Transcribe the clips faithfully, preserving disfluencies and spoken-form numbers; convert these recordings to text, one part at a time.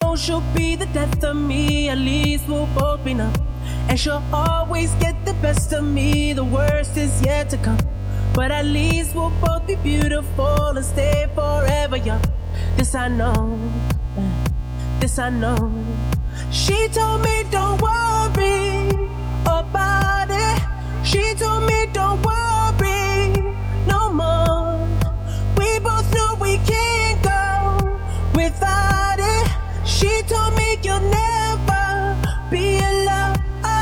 know she'll be the death of me. At least we'll both be numb. And she'll always get the best of me. The worst is yet to come. But at least we'll both be beautiful and stay forever young. This I know, this I know. She told me don't worry about it. She told me don't worry no more. We both know we can't go without it. She told me you'll never be alone.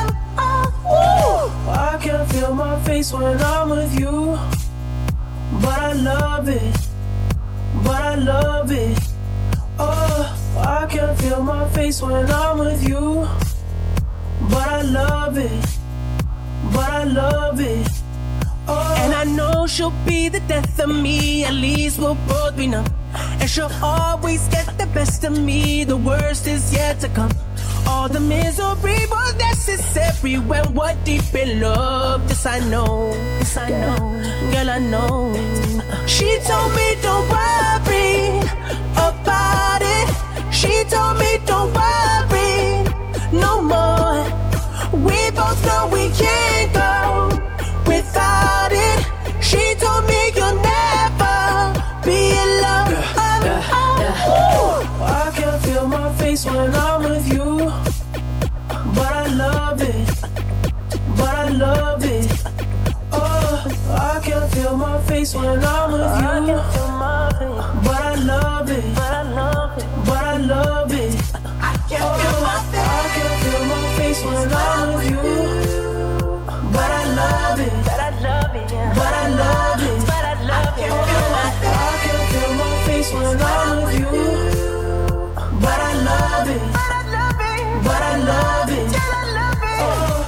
I can feel my face when I'm with you, but I love it, but I love it. Oh, I can feel my face when I'm with you, but I love it, but I love it. Oh. And I know she'll be the death of me. At least we'll both be numb. And she'll always get the best of me. The worst is yet to come. All the misery was necessary when we're deep in love. This I know, this I know, girl I know. She told me don't worry about it. She told me don't worry no more. We both know we can't go without it. She told me you'll never be alone. Yeah, yeah, yeah. I can feel my face when I'm with you, but I love it, but I love it. Oh, I can feel my face when I'm with you, but I love it, but I love it, but I love it. I can feel my face, I can feel my face when I'm with you, but I love it, but I love it, but I love it, but I love it. I can feel my face when I'm with you, but I love it, but I love it, but I love it. Oh.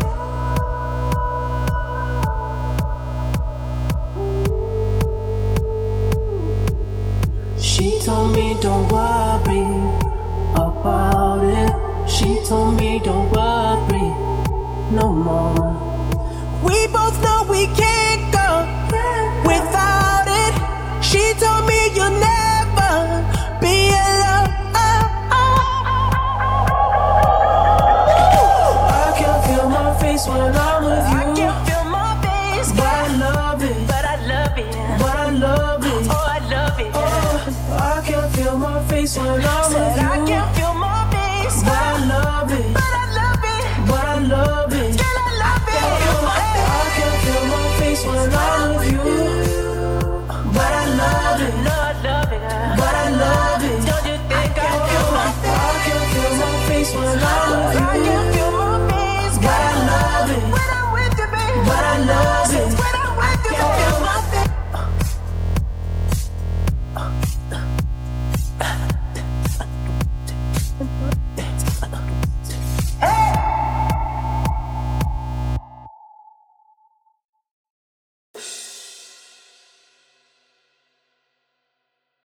She told me don't worry about it. She told me don't worry no more. We both know we can't